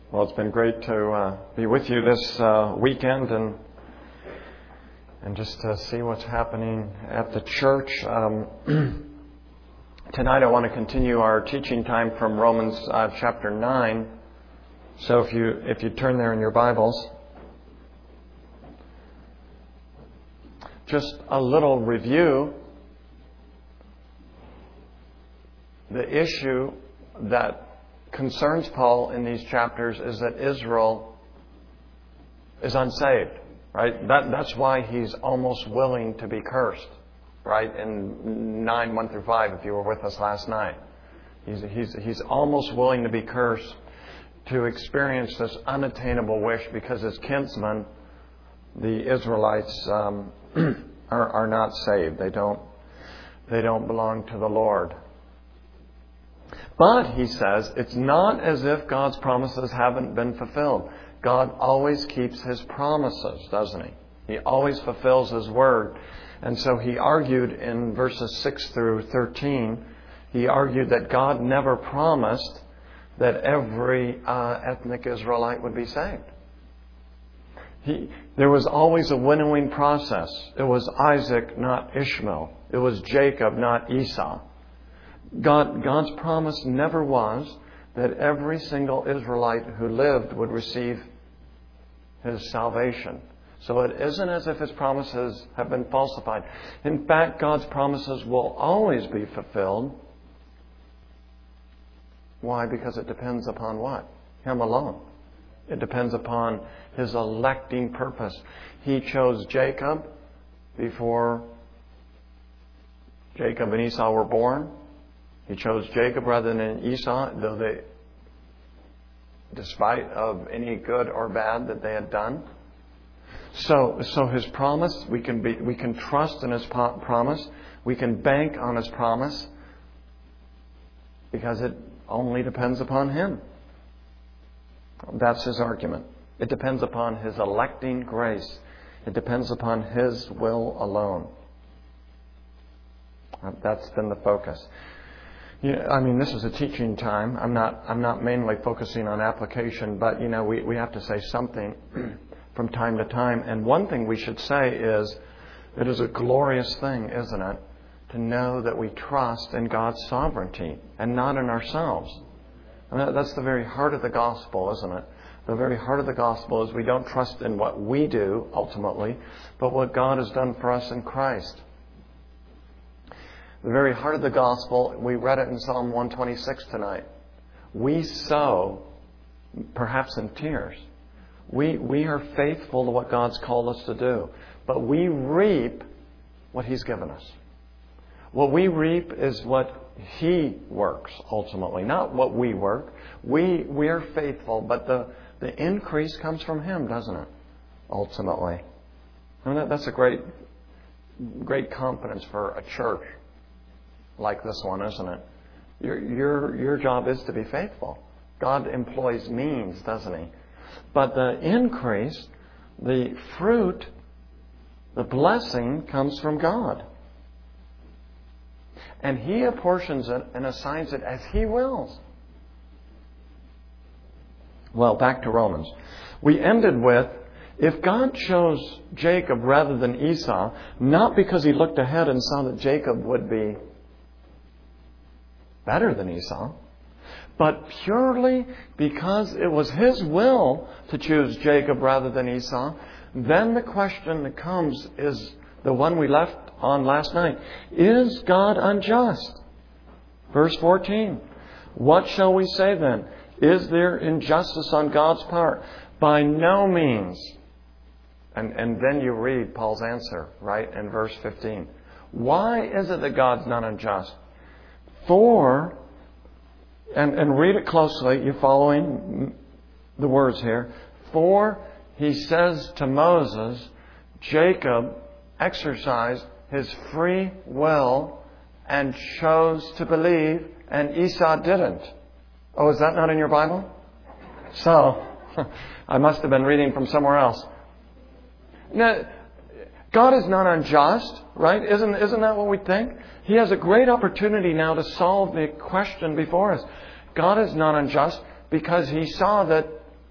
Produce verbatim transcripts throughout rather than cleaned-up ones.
Well, it's been great to uh, be with you this uh, weekend and and just to see what's happening at the church. Um, tonight I want to continue our teaching time from Romans uh, chapter nine. So if you if you turn there in your Bibles, just a little review. The issue that concerns Paul in these chapters is that Israel is unsaved, right? That, that's why he's almost willing to be cursed, right? In nine, one through five, if you were with us last night. He's, he's, he's almost willing to be cursed to experience this unattainable wish because his kinsmen, the Israelites, um, are, are not saved. They don't, they don't belong to the Lord. But, he says, it's not as if God's promises haven't been fulfilled. God always keeps His promises, doesn't He? He always fulfills His word. And so he argued in verses six through thirteen, he argued that God never promised that every uh, ethnic Israelite would be saved. He, there was always a winnowing process. It was Isaac, not Ishmael. It was Jacob, not Esau. God, God's promise never was that every single Israelite who lived would receive His salvation. So it isn't as if His promises have been falsified. In fact, God's promises will always be fulfilled. Why? Because it depends upon what? Him alone. It depends upon His electing purpose. He chose Jacob before Jacob and Esau were born. He chose Jacob rather than Esau, though they, despite of any good or bad that they had done. So, so His promise, we can be, we can trust in His promise. We can bank on His promise because it only depends upon Him. That's his argument. It depends upon His electing grace. It depends upon His will alone. That's been the focus. Yeah, I mean, this is a teaching time. I'm not. I'm not mainly focusing on application, but you know, we, we have to say something from time to time. And one thing we should say is, it is a glorious thing, isn't it, to know that we trust in God's sovereignty and not in ourselves. And that's the very heart of the gospel, isn't it? The very heart of the gospel is we don't trust in what we do ultimately, but what God has done for us in Christ. The very heart of the gospel, we read it in Psalm one twenty-six tonight. We sow, perhaps in tears. We, we are faithful to what God's called us to do. But we reap what He's given us. What we reap is what He works, ultimately. Not what we work. We, we are faithful, but the, the increase comes from Him, doesn't it? Ultimately. I mean, that, that's a great, great confidence for a church like this one, isn't it? Your, your, your job is to be faithful. God employs means, doesn't He? But the increase, the fruit, the blessing comes from God. And He apportions it and assigns it as He wills. Well, back to Romans. We ended with, if God chose Jacob rather than Esau, not because He looked ahead and saw that Jacob would be better than Esau, but purely because it was His will to choose Jacob rather than Esau, then the question that comes is the one we left on last night. Is God unjust? Verse fourteen. What shall we say then? Is there injustice on God's part? By no means. And, and then you read Paul's answer, right, in verse fifteen. Why is it that God's not unjust? For, and, and read it closely, you're following the words here. For, he says to Moses, Jacob exercised his free will and chose to believe, and Esau didn't. Oh, is that not in your Bible? So, I must have been reading from somewhere else. Now, God is not unjust, right? Isn't, isn't that what we think? He has a great opportunity now to solve the question before us. God is not unjust because He saw that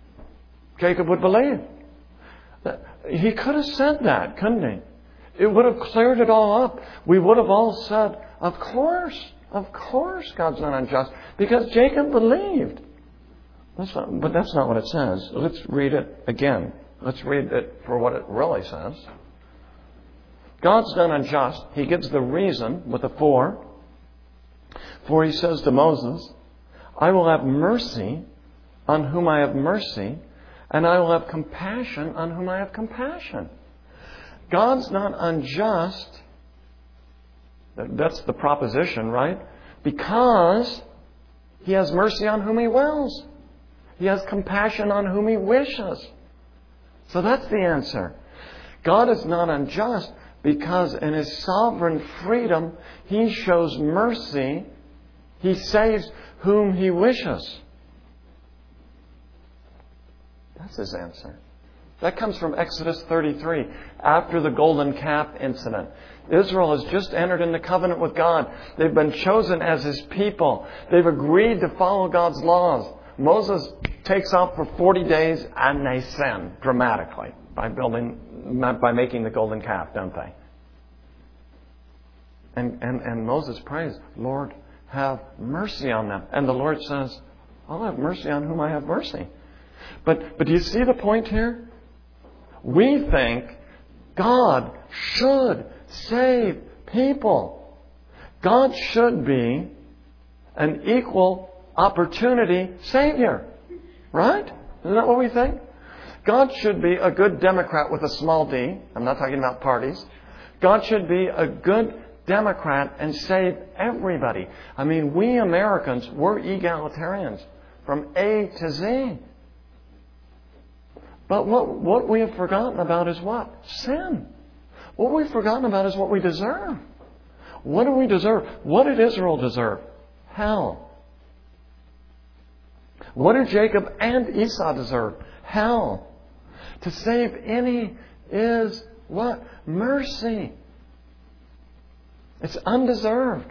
Jacob would believe. He could have said that, couldn't he? It would have cleared it all up. We would have all said, of course, of course God's not unjust, because Jacob believed. That's not, but that's not what it says. Let's read it again. Let's read it for what it really says. God's not unjust. He gives the reason with a for. For he says to Moses, I will have mercy on whom I have mercy, and I will have compassion on whom I have compassion. God's not unjust. That's the proposition, right? Because he has mercy on whom he wills. He has compassion on whom he wishes. So that's the answer. God is not unjust because in his sovereign freedom, he shows mercy. He saves whom he wishes. That's his answer. That comes from Exodus thirty-three, after the golden calf incident. Israel has just entered into covenant with God. They've been chosen as his people. They've agreed to follow God's laws. Moses takes off for forty days and they sin dramatically by building, by making the golden calf, don't they? And, and, and Moses prays, Lord, have mercy on them. And the Lord says, I'll have mercy on whom I have mercy. But, but do you see the point here? We think God should save people. God should be an equal opportunity Savior. Right? Isn't that what we think? God should be a good Democrat with a small d. I'm not talking about parties. God should be a good Democrat and save everybody. I mean, we Americans, we're egalitarians from A to Z. But what, what we have forgotten about is what? Sin. What we've forgotten about is what we deserve. What do we deserve? What did Israel deserve? Hell. What did Jacob and Esau deserve? Hell. To save any is what? Mercy. It's undeserved.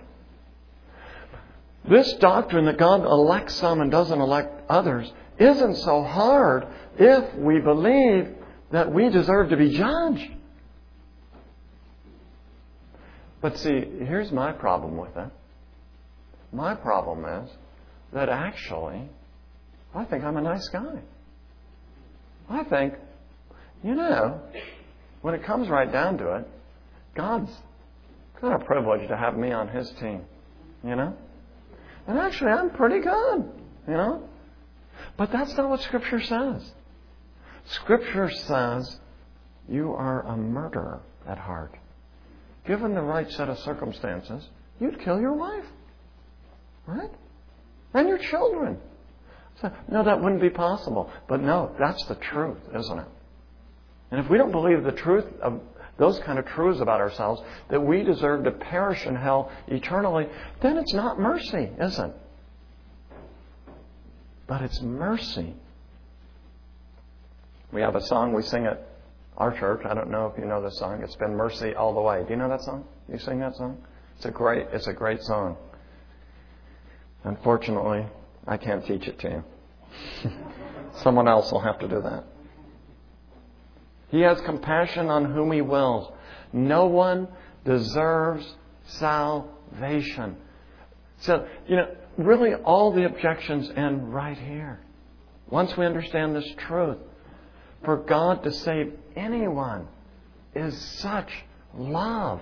This doctrine that God elects some and doesn't elect others isn't so hard if we believe that we deserve to be judged. But see, here's my problem with it. My problem is that actually, I think I'm a nice guy. I think, you know, when it comes right down to it, God's kind of privileged to have me on his team, you know? And actually, I'm pretty good, you know? But that's not what Scripture says. Scripture says you are a murderer at heart. Given the right set of circumstances, you'd kill your wife. Right? And your children. So, no, that wouldn't be possible. But no, that's the truth, isn't it? And if we don't believe the truth of those kind of truths about ourselves, that we deserve to perish in hell eternally, then it's not mercy, is it? But it's mercy. We have a song we sing at our church. I don't know if you know this song. It's been Mercy All the Way. Do you know that song? You sing that song? It's a great, it's a great song. Unfortunately, I can't teach it to you. Someone else will have to do that. He has compassion on whom he wills. No one deserves salvation. So, you know, really all the objections end right here. Once we understand this truth, for God to save anyone is such love.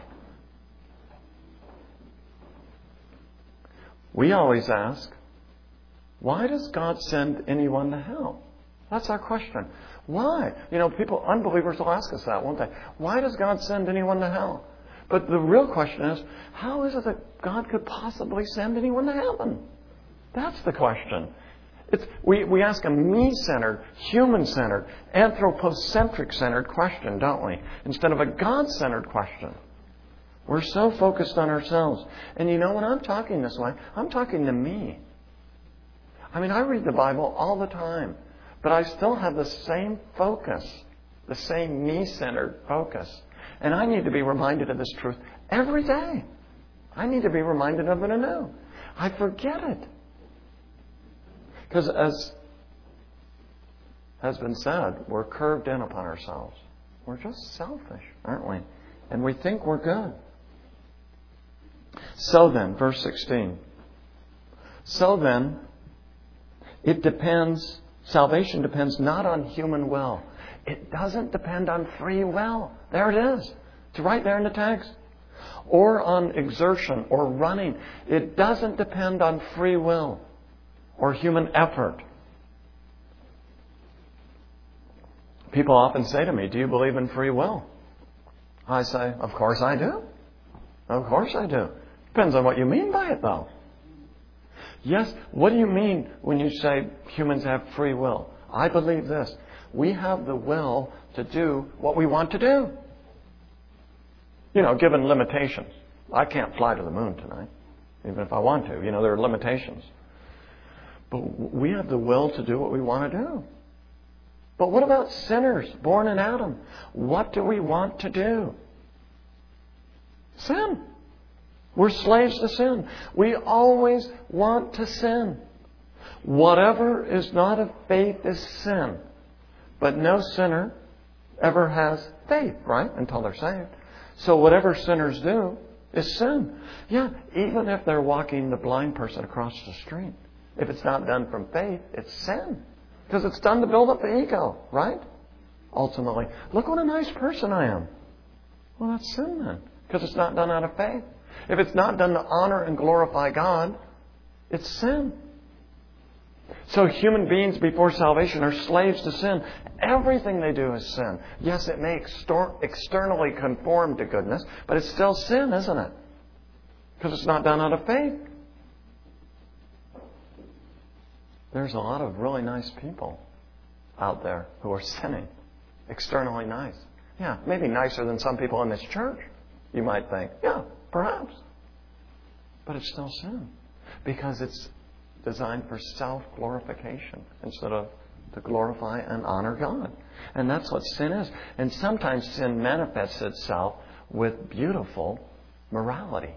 We always ask, why does God send anyone to hell? That's our question. Why? You know, people, unbelievers will ask us that, won't they? Why does God send anyone to hell? But the real question is, how is it that God could possibly send anyone to heaven? That's the question. It's, we, we ask a me-centered, human-centered, anthropocentric-centered question, don't we? Instead of a God-centered question. We're so focused on ourselves. And you know, when I'm talking this way, I'm talking to me. I mean, I read the Bible all the time, but I still have the same focus, the same me-centered focus. And I need to be reminded of this truth every day. I need to be reminded of it anew. I forget it. Because as, has been said, we're curved in upon ourselves. We're just selfish, aren't we? And we think we're good. So then, verse sixteen. So then, it depends, salvation depends not on human will. It doesn't depend on free will. There it is. It's right there in the text. Or on exertion or running. It doesn't depend on free will or human effort. People often say to me, do you believe in free will? I say, of course I do. Of course I do. Depends on what you mean by it, though. Yes, what do you mean when you say humans have free will? I believe this. We have the will to do what we want to do. You know, given limitations. I can't fly to the moon tonight, even if I want to. You know, there are limitations. But we have the will to do what we want to do. But what about sinners born in Adam? What do we want to do? Sin. We're slaves to sin. We always want to sin. Whatever is not of faith is sin. But no sinner ever has faith, right? Until they're saved. So whatever sinners do is sin. Yeah, even if they're walking the blind person across the street. If it's not done from faith, it's sin. Because it's done to build up the ego, right? Ultimately, look what a nice person I am. Well, that's sin then. Because it's not done out of faith. If it's not done to honor and glorify God, it's sin. So human beings before salvation are slaves to sin. Everything they do is sin. Yes, it may extor- externally conform to goodness, but it's still sin, isn't it? Because it's not done out of faith. There's a lot of really nice people out there who are sinning. Externally nice. Yeah, maybe nicer than some people in this church, you might think. Yeah, perhaps. But it's still sin. Because it's designed for self-glorification instead of to glorify and honor God. And that's what sin is. And sometimes sin manifests itself with beautiful morality.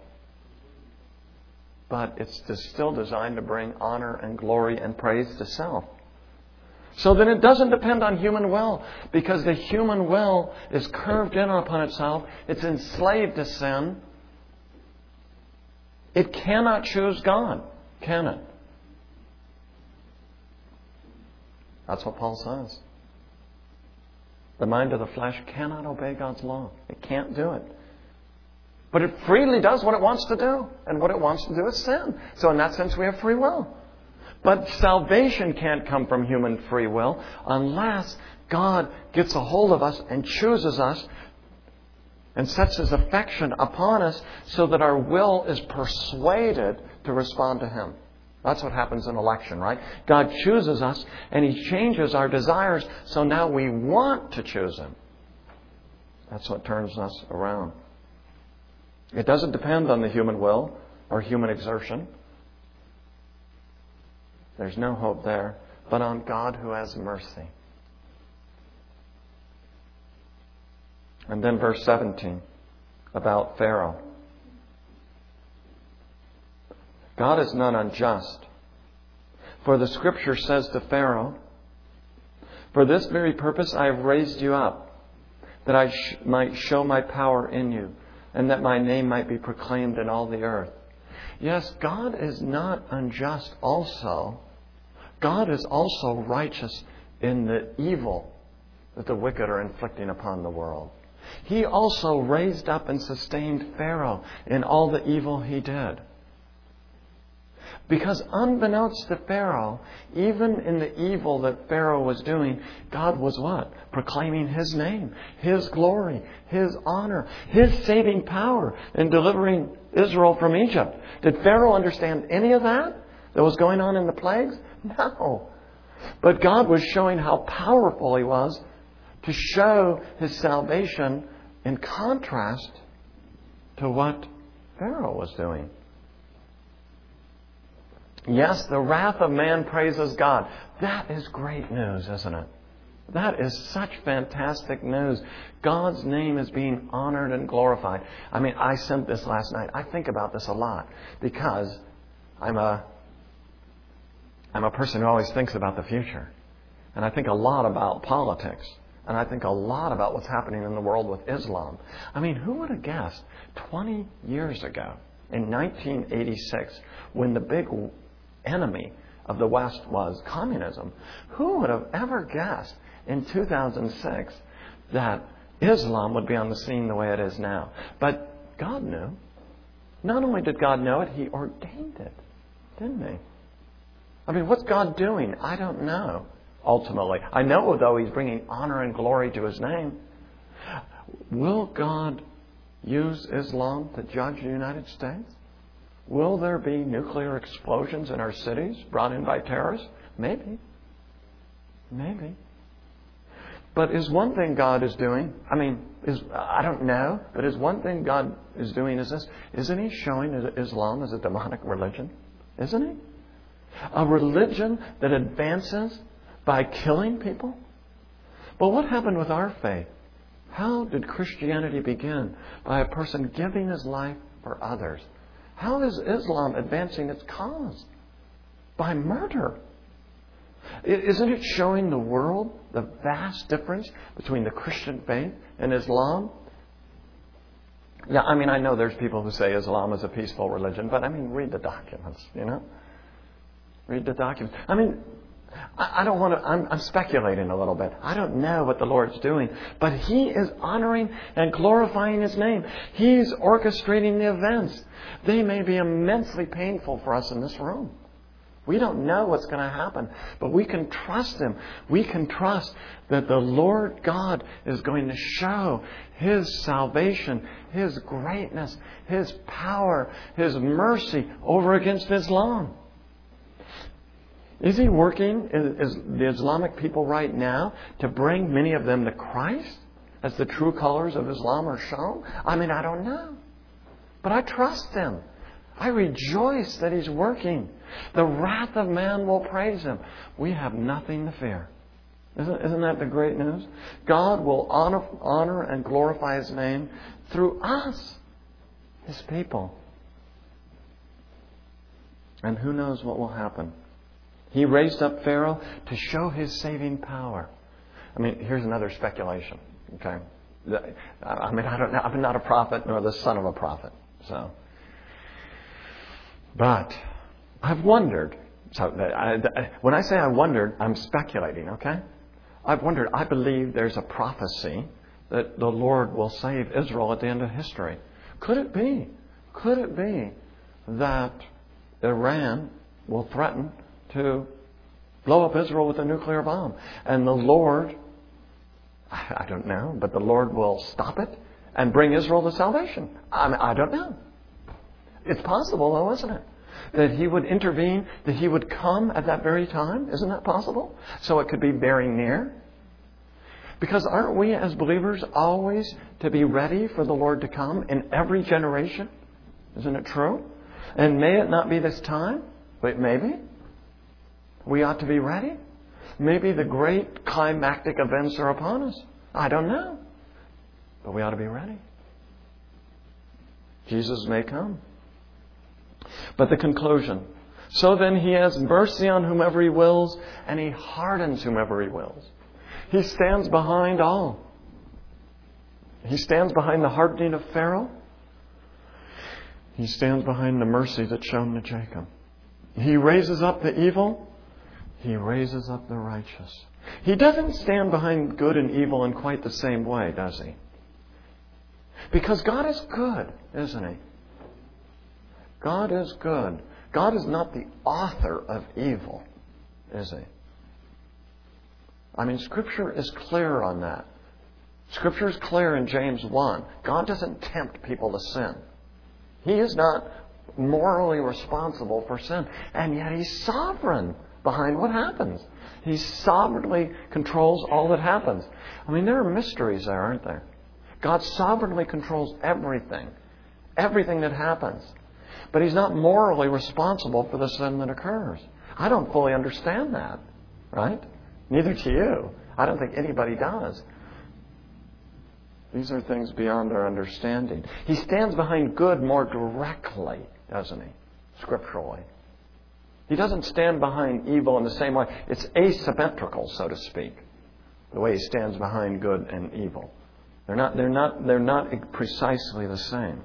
But it's still designed to bring honor and glory and praise to self. So then it doesn't depend on human will, because the human will is curved in upon itself. It's enslaved to sin. It cannot choose God, can it? That's what Paul says. The mind of the flesh cannot obey God's law. It can't do it. But it freely does what it wants to do. And what it wants to do is sin. So in that sense, we have free will. But salvation can't come from human free will unless God gets a hold of us and chooses us and sets His affection upon us so that our will is persuaded to respond to Him. That's what happens in election, right? God chooses us and He changes our desires so now we want to choose Him. That's what turns us around. It doesn't depend on the human will or human exertion. There's no hope there, but on God who has mercy. And then verse seventeen about Pharaoh. God is not unjust. For the Scripture says to Pharaoh, for this very purpose I have raised you up, that I sh- might show my power in you, and that my name might be proclaimed in all the earth. Yes, God is not unjust also. God is also righteous in the evil that the wicked are inflicting upon the world. He also raised up and sustained Pharaoh in all the evil he did. Because unbeknownst to Pharaoh, even in the evil that Pharaoh was doing, God was what? Proclaiming His name, His glory, His honor, His saving power in delivering Israel from Egypt. Did Pharaoh understand any of that that was going on in the plagues? No. But God was showing how powerful He was to show His salvation in contrast to what Pharaoh was doing. Yes, the wrath of man praises God. That is great news, isn't it? That is such fantastic news. God's name is being honored and glorified. I mean, I sent this last night. I think about this a lot because I'm a I'm a person who always thinks about the future. And I think a lot about politics. And I think a lot about what's happening in the world with Islam. I mean, who would have guessed twenty years ago, in nineteen eighty-six, when the big enemy of the West was communism, who would have ever guessed in two thousand six that Islam would be on the scene the way it is now? But God knew. Not only did God know it, He ordained it, didn't He? I mean, what's God doing? I don't know, ultimately. I know, though, He's bringing honor and glory to His name. Will God use Islam to judge the United States? Will there be nuclear explosions in our cities brought in by terrorists? Maybe. Maybe. But is one thing God is doing, I mean, is I don't know, but is one thing God is doing is this. Isn't He showing Islam as a demonic religion? Isn't He? A religion that advances by killing people? But what happened with our faith? How did Christianity begin? By a person giving his life for others. How is Islam advancing its cause? By murder. Isn't it showing the world the vast difference between the Christian faith and Islam? Yeah, I mean, I know there's people who say Islam is a peaceful religion, but I mean, read the documents, you know? Read the documents. I mean, I don't want to, I'm, I'm speculating a little bit. I don't know what the Lord's doing, but He is honoring and glorifying His name. He's orchestrating the events. They may be immensely painful for us in this room. We don't know what's going to happen, but we can trust Him. We can trust that the Lord God is going to show His salvation, His greatness, His power, His mercy over against Islam. Is He working is the Islamic people right now to bring many of them to Christ as the true colors of Islam are shown? I mean, I don't know. But I trust Him. I rejoice that He's working. The wrath of man will praise Him. We have nothing to fear. Isn't, isn't that the great news? God will honor, honor and glorify His name through us, His people. And who knows what will happen? He raised up Pharaoh to show His saving power. I mean, here's another speculation. Okay, I mean, I don't know. I'm not a prophet nor the son of a prophet. So, but I've wondered. So, I, I, when I say I wondered, I'm speculating. Okay, I've wondered. I believe there's a prophecy that the Lord will save Israel at the end of history. Could it be? Could it be that Iran will threaten to blow up Israel with a nuclear bomb? And the Lord, I don't know, but the Lord will stop it and bring Israel to salvation. I mean, I don't know. It's possible, though, isn't it? That He would intervene, that He would come at that very time. Isn't that possible? So it could be very near. Because aren't we as believers always to be ready for the Lord to come in every generation? Isn't it true? And may it not be this time, but maybe. We ought to be ready. Maybe the great climactic events are upon us. I don't know. But we ought to be ready. Jesus may come. But the conclusion. So then He has mercy on whomever He wills, and He hardens whomever He wills. He stands behind all. He stands behind the hardening of Pharaoh. He stands behind the mercy that's shown to Jacob. He raises up the evil. He raises up the righteous. He doesn't stand behind good and evil in quite the same way, does He? Because God is good, isn't He? God is good. God is not the author of evil, is He? I mean, Scripture is clear on that. Scripture is clear in James one. God doesn't tempt people to sin. He is not morally responsible for sin. And yet He's sovereign behind what happens. He sovereignly controls all that happens. I mean, there are mysteries there, aren't there? God sovereignly controls everything. Everything that happens. But He's not morally responsible for the sin that occurs. I don't fully understand that. Right? Neither do you. I don't think anybody does. These are things beyond our understanding. He stands behind good more directly, doesn't He? Scripturally. He doesn't stand behind evil in the same way. It's asymmetrical, so to speak, the way He stands behind good and evil. They're not, they're not, they're not precisely the same.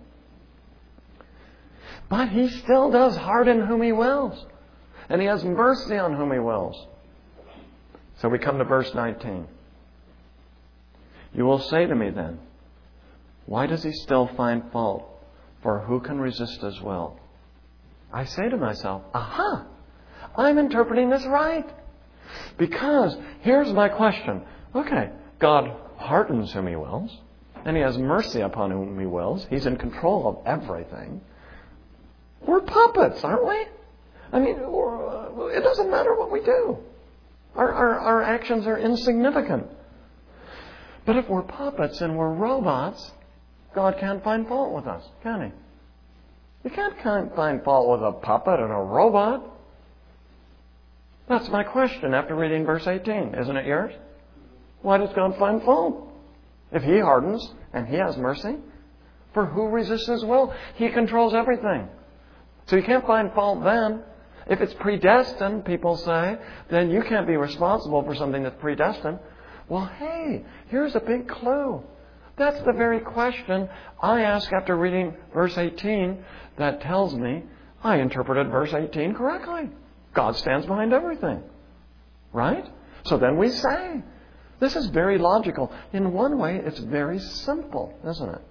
But He still does harden whom He wills. And He has mercy on whom He wills. So we come to verse nineteen. You will say to me then, why does He still find fault? For who can resist His will? I say to myself, aha! I'm interpreting this right. Because here's my question. Okay, God hardens whom He wills. And He has mercy upon whom He wills. He's in control of everything. We're puppets, aren't we? I mean, it doesn't matter what we do. Our, our, our actions are insignificant. But if we're puppets and we're robots, God can't find fault with us, can He? You can't find fault with a puppet and a robot. That's my question after reading verse eighteen. Isn't it yours? Why does God find fault? If He hardens and He has mercy, for who resists His will? He controls everything. So you can't find fault then. If it's predestined, people say, then you can't be responsible for something that's predestined. Well, hey, here's a big clue. That's the very question I ask after reading verse eighteen that tells me I interpreted verse eighteen correctly. God stands behind everything. Right? So then we say, this is very logical. In one way, it's very simple, isn't it?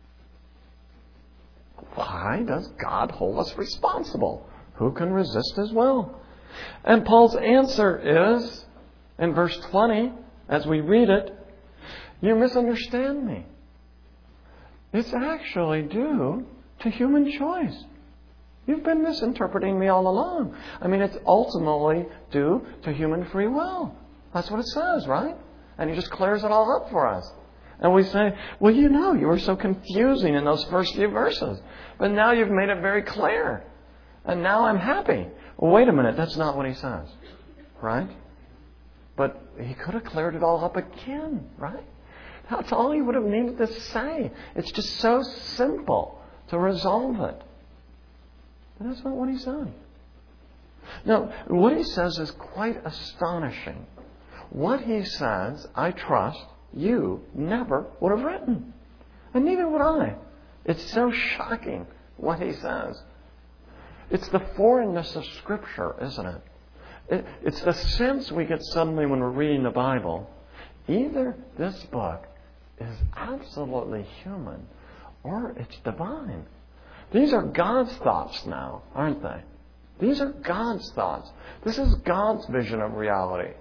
Why does God hold us responsible? Who can resist His will? And Paul's answer is, in verse twenty, as we read it, you misunderstand me. It's actually due to human choice. You've been misinterpreting me all along. I mean, it's ultimately due to human free will. That's what it says, right? And He just clears it all up for us. And we say, well, you know, you were so confusing in those first few verses. But now you've made it very clear. And now I'm happy. Well, wait a minute. That's not what He says. Right? But He could have cleared it all up again. Right? That's all He would have needed to say. It's just so simple to resolve it. But that's not what He's done. Now, what He says is quite astonishing. What He says, I trust, you never would have written. And neither would I. It's so shocking what He says. It's the foreignness of Scripture, isn't it? it? It's the sense we get suddenly when we're reading the Bible. Either this book is absolutely human or it's divine. These are God's thoughts now, aren't they? These are God's thoughts. This is God's vision of reality.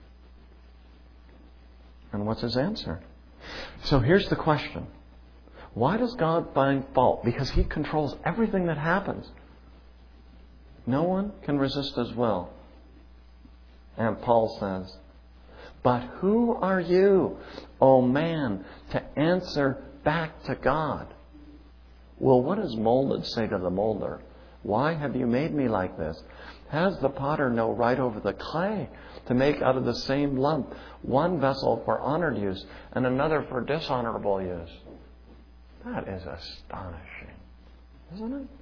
And what's His answer? So here's the question. Why does God find fault? Because He controls everything that happens. No one can resist His will. And Paul says, but who are you, O man, to answer back to God? Well, what does molded say to the molder? Why have you made me like this? Has the potter no right over the clay to make out of the same lump one vessel for honored use and another for dishonorable use? That is astonishing, isn't it?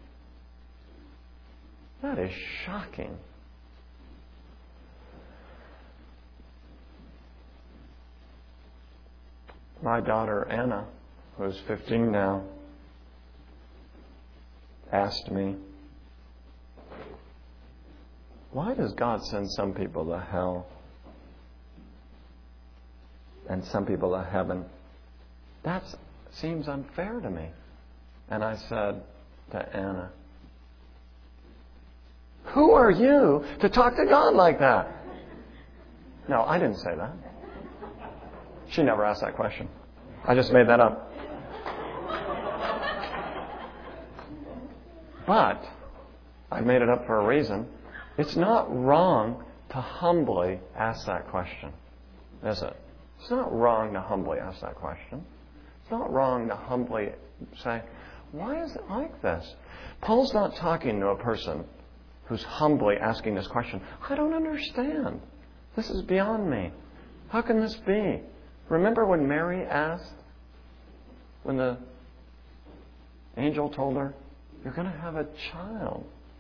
That is shocking. My daughter Anna, who's fifteen now, asked me, why does God send some people to hell and some people to heaven? That seems unfair to me. And I said to Anna, who are you to talk to God like that? No, I didn't say that. She never asked that question. I just made that up. But I made it up for a reason. It's not wrong to humbly ask that question, is it? It's not wrong to humbly ask that question. It's not wrong to humbly say, why is it like this? Paul's not talking to a person who's humbly asking this question. I don't understand. This is beyond me. How can this be? Remember when Mary asked, when the angel told her, you're going to have a child.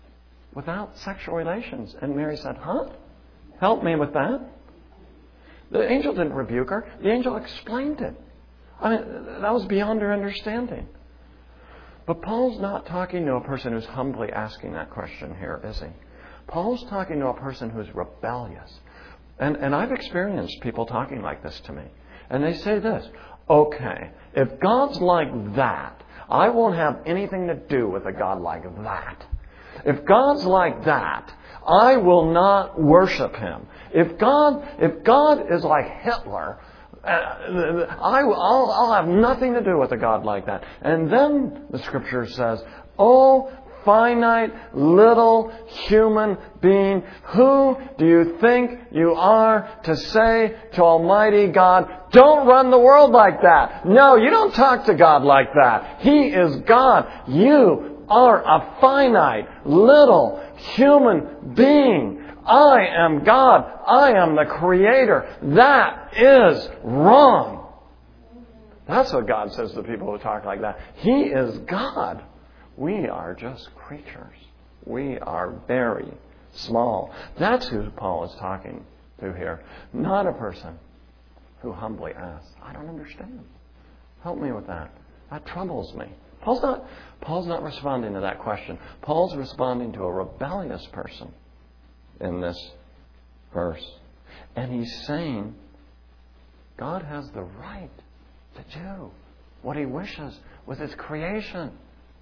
without sexual relations. And Mary said, huh? Help me with that. The angel didn't rebuke her. The angel explained it. I mean, that was beyond her understanding. But Paul's not talking to a person who's humbly asking that question here, is he? Paul's talking to a person who's rebellious. And, and I've experienced people talking like this to me. And they say this, okay, if God's like that, I won't have anything to do with a God like that. If God's like that, I will not worship Him. If God, if God is like Hitler, I, I'll, I'll have nothing to do with a God like that. And then the Scripture says, oh, finite little human being, who do you think you are to say to Almighty God, don't run the world like that? No, you don't talk to God like that. He is God. You are a finite little human being. I am God. I am the Creator. That is wrong. That's what God says to people who talk like that. He is God. We are just creatures. We are very small. That's who Paul is talking to here. Not a person who humbly asks, I don't understand. Help me with that. That troubles me. Paul's not, Paul's not responding to that question. Paul's responding to a rebellious person in this verse. And he's saying God has the right to do what He wishes with His creation.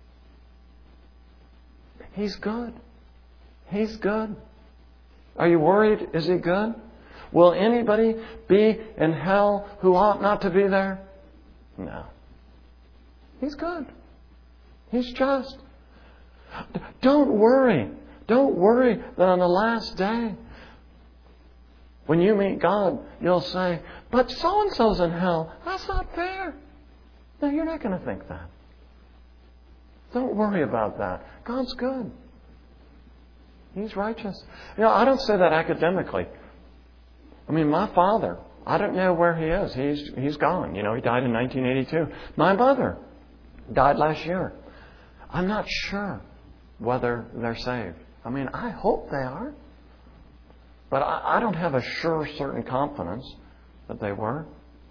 He's good. He's good. Are you worried? Is He good? Will anybody be in hell who ought not to be there? No. He's good. He's just. Don't worry. Don't worry that on the last day, when you meet God, you'll say, but so-and-so's in hell. That's not fair. No, you're not going to think that. Don't worry about that. God's good. He's righteous. You know, I don't say that academically. I mean, my father, I don't know where he is. He's he's gone. You know, he died in nineteen eighty-two. My mother died last year. I'm not sure whether they're saved. I mean, I hope they are. But I, I don't have a sure, certain confidence that they were.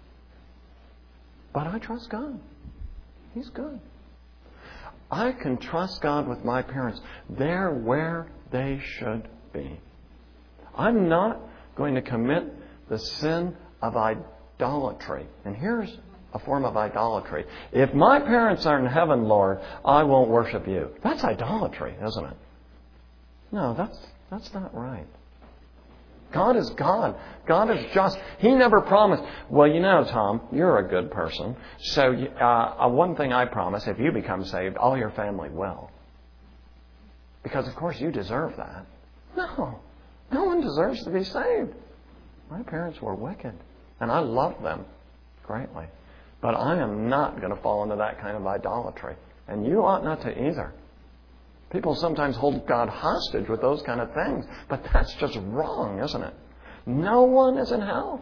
But I trust God. He's good. I can trust God with my parents. They're where they should be. I'm not going to commit the sin of idolatry. And here's a form of idolatry. If my parents are in heaven, Lord, I won't worship you. That's idolatry, isn't it? No, that's that's not right. God is God. God is just. He never promised, well, you know, Tom, you're a good person. So uh, one thing I promise, if you become saved, all your family will. Because, of course, you deserve that. No. No one deserves to be saved. My parents were wicked. And I love them greatly. But I am not going to fall into that kind of idolatry. And you ought not to either. People sometimes hold God hostage with those kind of things. But that's just wrong, isn't it? No one is in hell.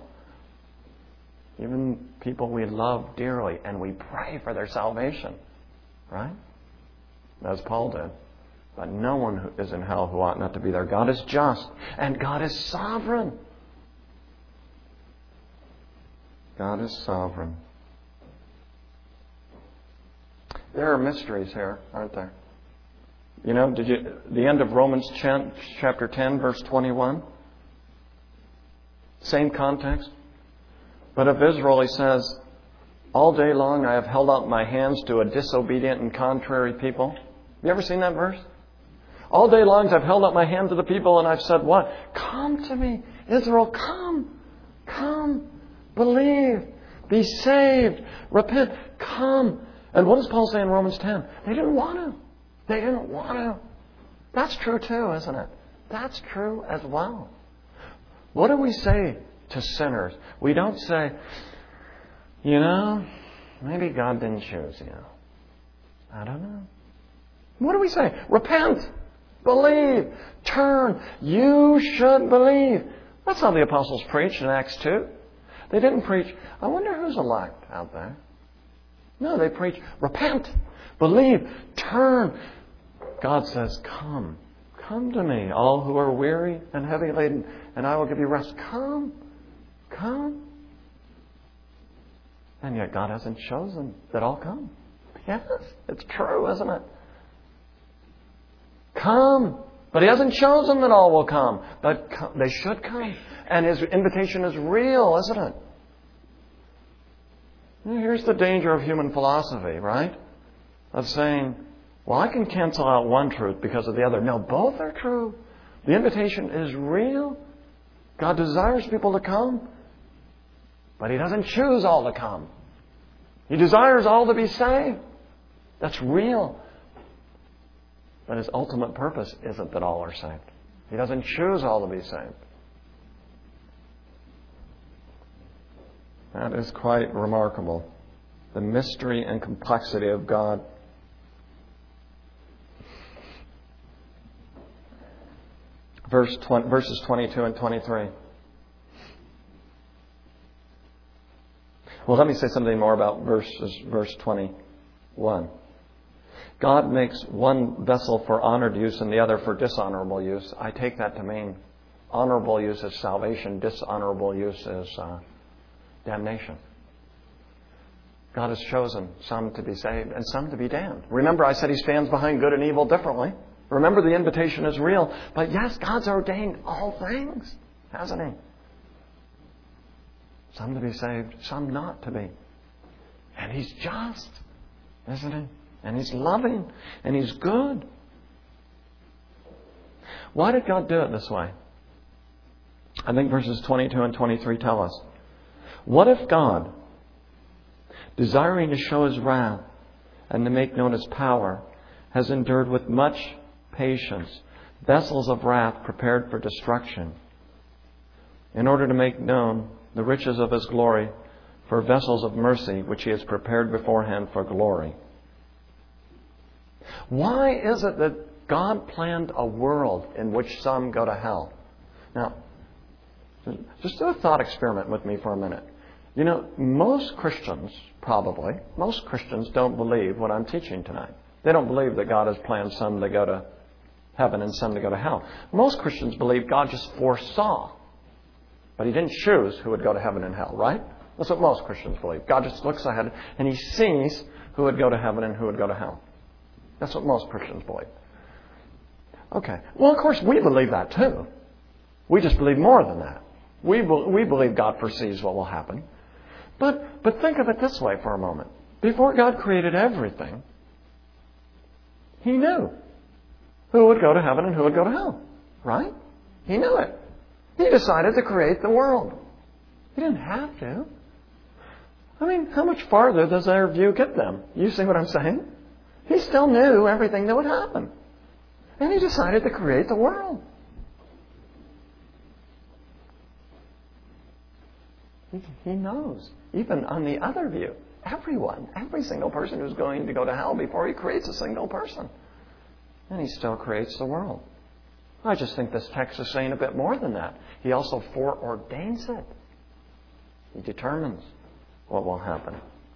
Even people we love dearly and we pray for their salvation. Right? As Paul did. But no one is in hell who ought not to be there. God is just. And God is sovereign. God is sovereign. There are mysteries here, aren't there? You know, did you the end of Romans chapter ten, verse twenty-one? Same context. But of Israel he says, all day long I have held out my hands to a disobedient and contrary people. Have you ever seen that verse? All day long I've held out my hand to the people and I've said what? Come to me, Israel, come. Come. Believe. Be saved. Repent. Come. And what does Paul say in Romans ten? They didn't want to. They didn't want to. That's true too, isn't it? That's true as well. What do we say to sinners? We don't say, you know, maybe God didn't choose you. I don't know. What do we say? Repent. Believe. Turn. You should believe. That's how the apostles preached in Acts two. They didn't preach, I wonder who's elect out there. No, they preach, repent, believe, turn. God says, come, Come to me, all who are weary and heavy laden, and I will give you rest. Come. Come. And yet God hasn't chosen that all come. Yes, it's true, isn't it? Come. But He hasn't chosen that all will come. But come, they should come. And His invitation is real, isn't it? Here's the danger of human philosophy, right? Of saying, well, I can cancel out one truth because of the other. No, both are true. The invitation is real. God desires people to come. But He doesn't choose all to come. He desires all to be saved. That's real. But His ultimate purpose isn't that all are saved. He doesn't choose all to be saved. That is quite remarkable. The mystery and complexity of God. Verse twenty, verses twenty-two and twenty-three. Well, let me say something more about verses, verse twenty-one. God makes one vessel for honored use and the other for dishonorable use. I take that to mean honorable use is salvation, dishonorable use is uh, damnation. God has chosen some to be saved and some to be damned. Remember, I said He stands behind good and evil differently. Remember, the invitation is real. But yes, God's ordained all things, hasn't He? Some to be saved, some not to be. And He's just, isn't He? And He's loving, and He's good. Why did God do it this way? I think verses twenty-two and twenty-three tell us. What if God, desiring to show His wrath and to make known His power, has endured with much patience vessels of wrath prepared for destruction, in order to make known the riches of His glory for vessels of mercy, which He has prepared beforehand for glory? Why is it that God planned a world in which some go to hell? Now, just do a thought experiment with me for a minute. You know, most Christians, probably, most Christians don't believe what I'm teaching tonight. They don't believe that God has planned some to go to heaven and some to go to hell. Most Christians believe God just foresaw, but He didn't choose who would go to heaven and hell, right? That's what most Christians believe. God just looks ahead and He sees who would go to heaven and who would go to hell. That's what most Christians believe. Okay. Well, of course, we believe that too. We just believe more than that. We, be- we believe God foresees what will happen. But, but think of it this way for a moment. Before God created everything, He knew who would go to heaven and who would go to hell. Right? He knew it. He decided to create the world. He didn't have to. I mean, how much farther does our view get them? You see what I'm saying? He still knew everything that would happen. And He decided to create the world. He, he knows. Even on the other view, everyone, every single person who's going to go to hell before He creates a single person. And He still creates the world. I just think this text is saying a bit more than that. He also foreordains it. He determines what will happen.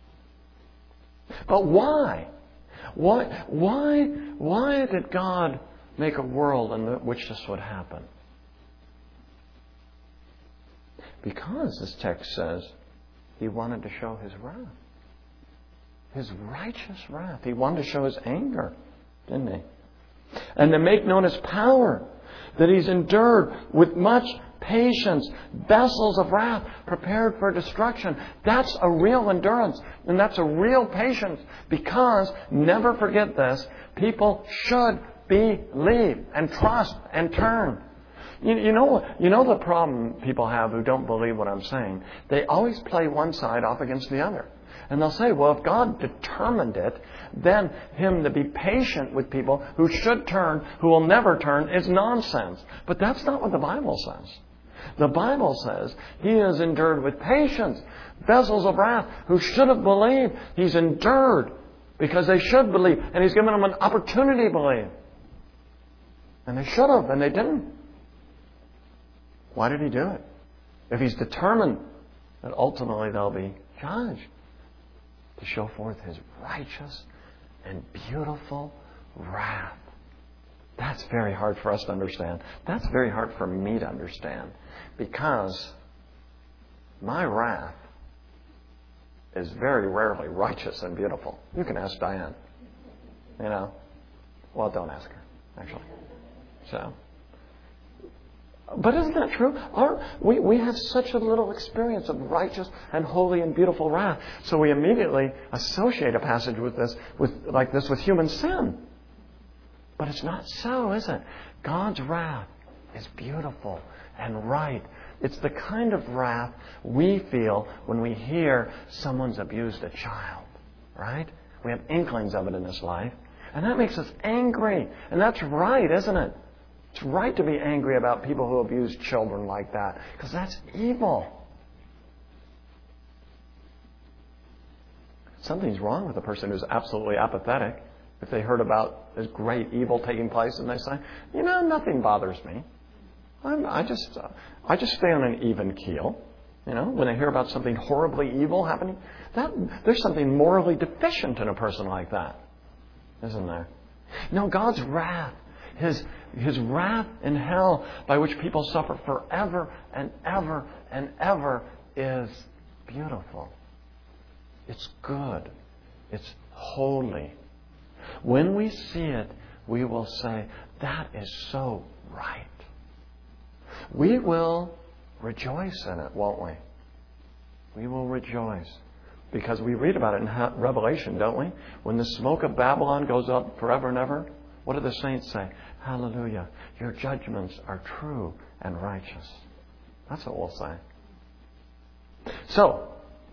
But why? Why, why, why did God make a world in which this would happen? Because, this text says, He wanted to show His wrath. His righteous wrath. He wanted to show His anger, didn't He? And to make known His power, that He's endured with much patience vessels of wrath prepared for destruction. That's a real endurance, and that's a real patience, because, never forget this, people should believe and trust and turn. You, you know, you know the problem people have who don't believe what I'm saying? They always play one side off against the other. And they'll say, well, if God determined it, then Him to be patient with people who should turn, who will never turn, is nonsense. But that's not what the Bible says. The Bible says He has endured with patience vessels of wrath who should have believed. He's endured because they should believe. And He's given them an opportunity to believe. And they should have, and they didn't. Why did He do it? If He's determined that ultimately they'll be judged, to show forth His righteous and beautiful wrath. That's very hard for us to understand. That's very hard for me to understand. Because my wrath is very rarely righteous and beautiful. You can ask Diane. You know? Well, don't ask her, actually. So... But isn't that true? Our, we, we have such a little experience of righteous and holy and beautiful wrath. So we immediately associate a passage with this, with like this with human sin. But it's not so, is it? God's wrath is beautiful and right. It's the kind of wrath we feel when we hear someone's abused a child. Right? We have inklings of it in this life. And that makes us angry. And that's right, isn't it? It's right to be angry about people who abuse children like that, because that's evil. Something's wrong with a person who's absolutely apathetic. If they heard about this great evil taking place and they say, you know, nothing bothers me. I'm, I just uh, I just stay on an even keel. You know, when I hear about something horribly evil happening, that there's something morally deficient in a person like that, isn't there? No, God's wrath. His, his wrath in hell by which people suffer forever and ever and ever is beautiful. It's good. It's holy. When we see it, we will say, that is so right. We will rejoice in it, won't we? We will rejoice. Because we read about it in Revelation, don't we? When the smoke of Babylon goes up forever and ever, what do the saints say? Hallelujah. Your judgments are true and righteous. That's what we'll say. So,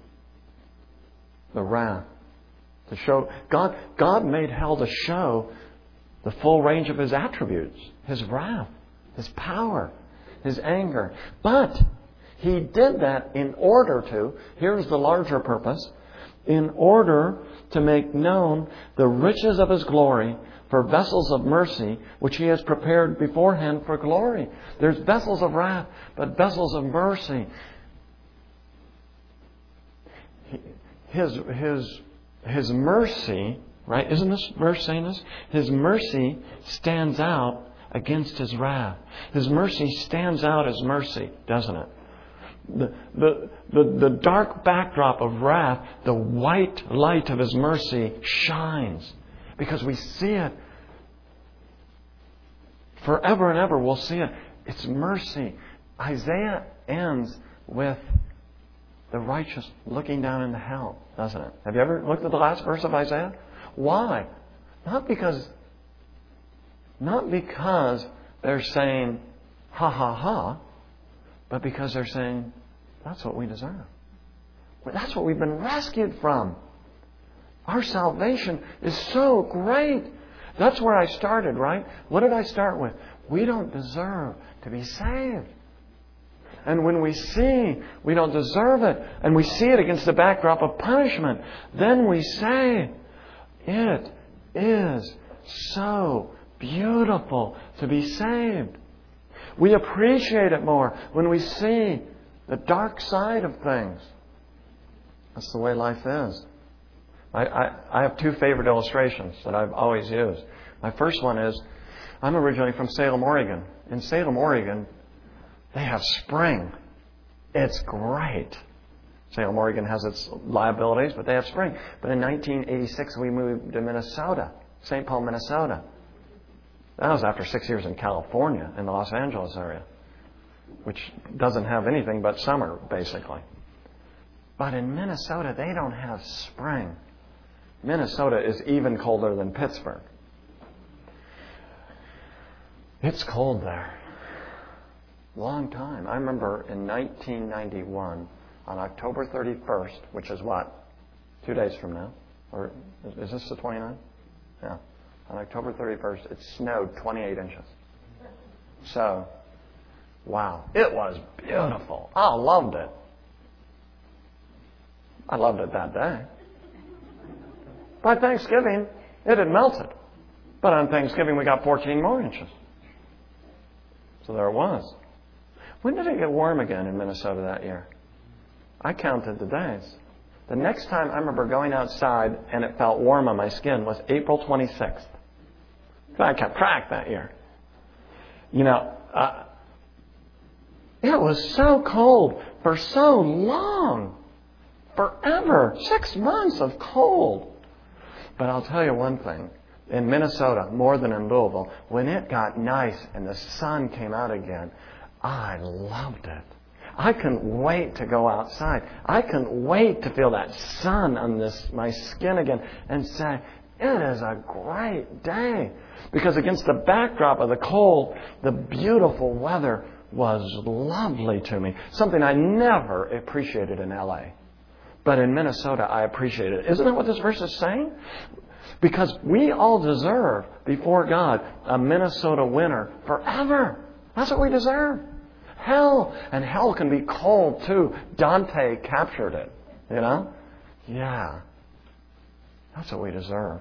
the wrath. To show God, God made hell to show the full range of His attributes. His wrath, His power, His anger. But He did that in order to, here's the larger purpose, in order to make known the riches of His glory for vessels of mercy, which He has prepared beforehand for glory. There's vessels of wrath, but vessels of mercy. His, his, his mercy, right? Isn't this verse saying this? His mercy stands out against His wrath. His mercy stands out as mercy, doesn't it? The, the, the, the dark backdrop of wrath, the white light of His mercy shines. Because we see it. Forever and ever we'll see it. It's mercy. Isaiah ends with the righteous looking down into hell, doesn't it? Have you ever looked at the last verse of Isaiah? Why? Not because, not because they're saying, ha ha ha, but because they're saying, that's what we deserve. That's what we've been rescued from. Our salvation is so great. That's where I started, right? What did I start with? We don't deserve to be saved. And when we see we don't deserve it, and we see it against the backdrop of punishment, then we say, it is so beautiful to be saved. We appreciate it more when we see the dark side of things. That's the way life is. I, I, I have two favorite illustrations that I've always used. My first one is, I'm originally from Salem, Oregon. In Salem, Oregon, they have spring. It's great. Salem, Oregon has its liabilities, but they have spring. But in nineteen eighty-six, we moved to Minnesota, Saint Paul, Minnesota. That was after six years in California, in the Los Angeles area, which doesn't have anything but summer, basically. But in Minnesota, they don't have spring. Minnesota is even colder than Pittsburgh. It's cold there. Long time. I remember in nineteen ninety-one, on October thirty-first, which is what? Two days from now? Or is this the twenty-ninth? Yeah. On October thirty-first, it snowed twenty-eight inches. So, wow. It was beautiful. I loved it. I loved it that day. By Thanksgiving, it had melted. But on Thanksgiving, we got fourteen more inches. So there it was. When did it get warm again in Minnesota that year? I counted the days. The next time I remember going outside and it felt warm on my skin was April twenty-sixth. I kept track that year. You know, uh, it was so cold for so long. Forever. Six months of cold. But I'll tell you one thing. In Minnesota, more than in Louisville, when it got nice and the sun came out again, I loved it. I couldn't wait to go outside. I couldn't wait to feel that sun on this my skin again and say, it is a great day. Because against the backdrop of the cold, the beautiful weather was lovely to me. Something I never appreciated in L A. But in Minnesota, I appreciate it. Isn't that what this verse is saying? Because we all deserve, before God, a Minnesota winter forever. That's what we deserve. Hell, and hell can be cold too. Dante captured it, you know? Yeah. That's what we deserve.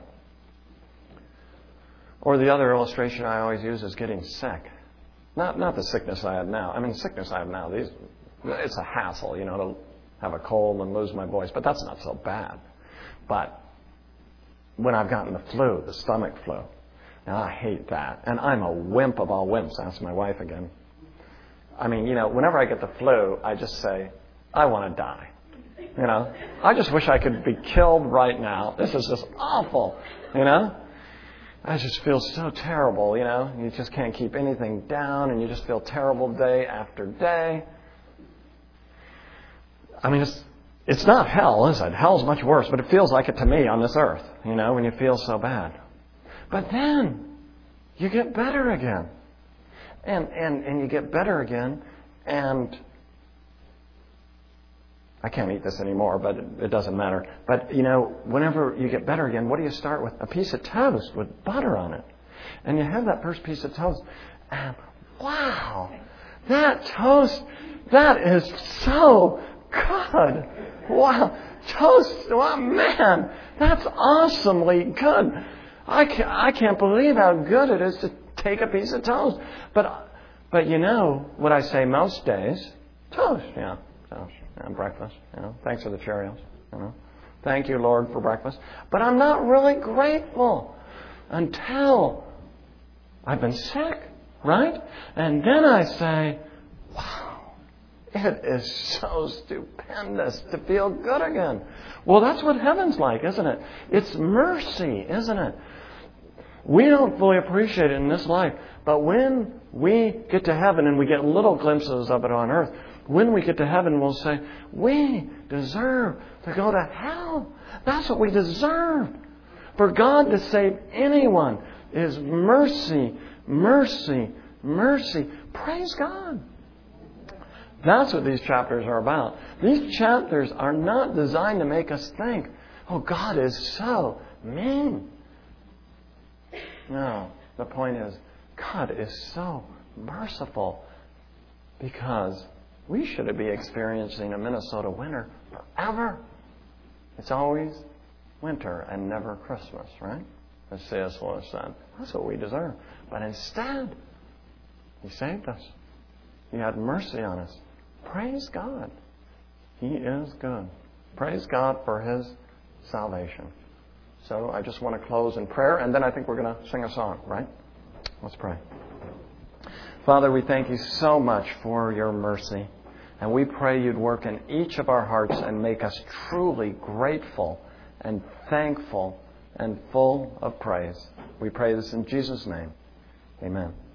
Or the other illustration I always use is getting sick. Not not the sickness I have now. I mean, sickness I have now, these, it's a hassle, you know, to have a cold and lose my voice, but that's not so bad. But when I've gotten the flu, the stomach flu, now I hate that. And I'm a wimp of all wimps. Ask my wife again. I mean, you know, whenever I get the flu, I just say, I want to die. You know, I just wish I could be killed right now. This is just awful, you know. I just feel so terrible, you know. You just can't keep anything down, and you just feel terrible day after day. I mean, it's it's not hell, is it? Hell's much worse, but it feels like it to me on this earth, you know, when you feel so bad. But then you get better again. And and, and you get better again, and I can't eat this anymore, but it, it doesn't matter. But, you know, whenever you get better again, what do you start with? A piece of toast with butter on it. And you have that first piece of toast, and wow, that toast, that is so good. Wow, toast, wow, man, that's awesomely good. I can't, I can't believe how good it is to take a piece of toast. But, but you know what I say most days? Toast, yeah, toast. And breakfast, you know. Thanks for the Cheerios, you know. Thank you, Lord, for breakfast. But I'm not really grateful until I've been sick, right? And then I say, wow, it is so stupendous to feel good again. Well, that's what heaven's like, isn't it? It's mercy, isn't it? We don't fully appreciate it in this life, but when we get to heaven and we get little glimpses of it on earth, when we get to heaven, we'll say, we deserve to go to hell. That's what we deserve. For God to save anyone is mercy, mercy, mercy. Praise God. That's what these chapters are about. These chapters are not designed to make us think, oh, God is so mean. No, the point is, God is so merciful because we should be experiencing a Minnesota winter forever. It's always winter and never Christmas, right? As C S Lewis said. That's what we deserve. But instead, He saved us. He had mercy on us. Praise God. He is good. Praise God for His salvation. So I just want to close in prayer, and then I think we're going to sing a song, right? Let's pray. Father, we thank You so much for Your mercy. And we pray You'd work in each of our hearts and make us truly grateful and thankful and full of praise. We pray this in Jesus' name. Amen.